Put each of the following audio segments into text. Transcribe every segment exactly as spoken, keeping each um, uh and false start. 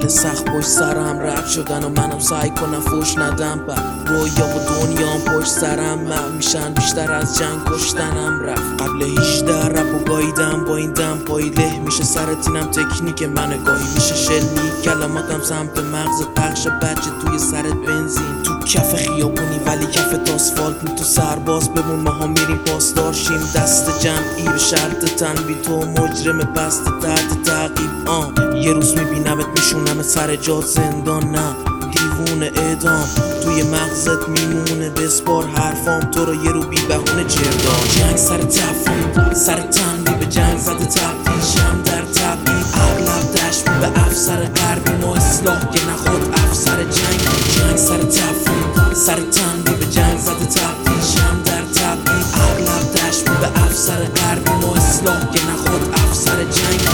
خیلی سخت پشت سرم رد شدن و منم سعی کنم فوش ندم با رویا و دنیام پشت سرم من میشن بیشتر از جنگ کشتنم رفت قبل هیچده رپ و گاییدم با این دم پای له میشه سرت اینم تکنیک منه گاهی میشه شلمی کلماتم سمت مغز پخش بچه توی سرت بنزین تو کف خیابونی ولی کف آسفالت می تو سرباز بمون ماها میریم پاسدارشیم دست جمعی به شرط تنبیه تو مجرم بسته تحت تعقیب آن یه روز میبینمت میشونم سر جات زندان نه دیوونه اعدام توی مغزت میمونه بسپار حرفام تو رو یه رو بی بهونه جردان جنگ سر تفریم سر تنبیه به جنگ زده تبدیل شم در تبدیل اغلب دشت به افسر غربی نو اصلاح که نخود افسر جنگ جنگ سر تفریم سر تنبیه به جنگ زده تبدیل شم در تبدیل اغلب دشت به افسر غربی نو اصلاح که نخود افسر جنگ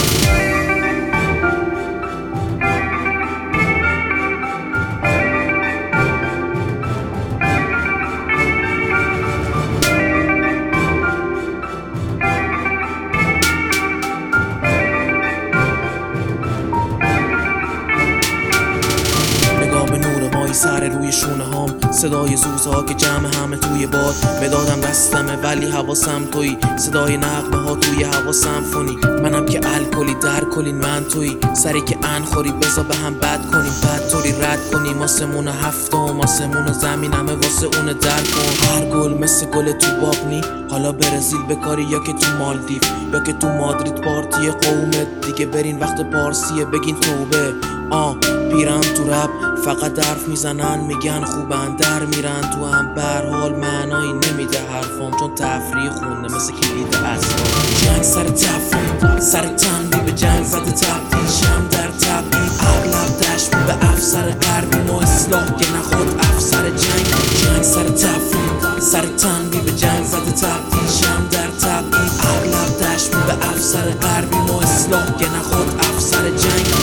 سر روی شونه هام صدای زوزها که جمع همه توی باد مدادم دستمه ولی حواسم توی صدای نغمه ها توی هوا سمفونی منم که الکلی در کلین من توی سری که انخوری بزا به هم بد کنیم بد طوری رد کنیم آسمون هفتم آسمون زمین همه واسه اون در کن هر گل مثل گل تو باغنی حالا برزیل بکاری یا که تو مالدیو یا که تو مادرید پارتی قومت دیگه برین وقت پارسیه بگین توبه آه پیرم تو رپ فقط حرف میزنن میگن خوبن در میرن تو هم برحال معنایی نمیده حرفام چون تفریح خونده مثل کلید اسباب جنگ سر تفریح سر تنبیه به جنگ زده تبدیل شم در تبدیل اغلب دشت به افسر غربی نو اصلاح که نخود افسر جنگ جنگ سر تفریح سر تنبیه به جنگ زده تبدیل شم در تبدیل اغلب دشت به افسر غربی نو اصلاح که نخود افسر جنگ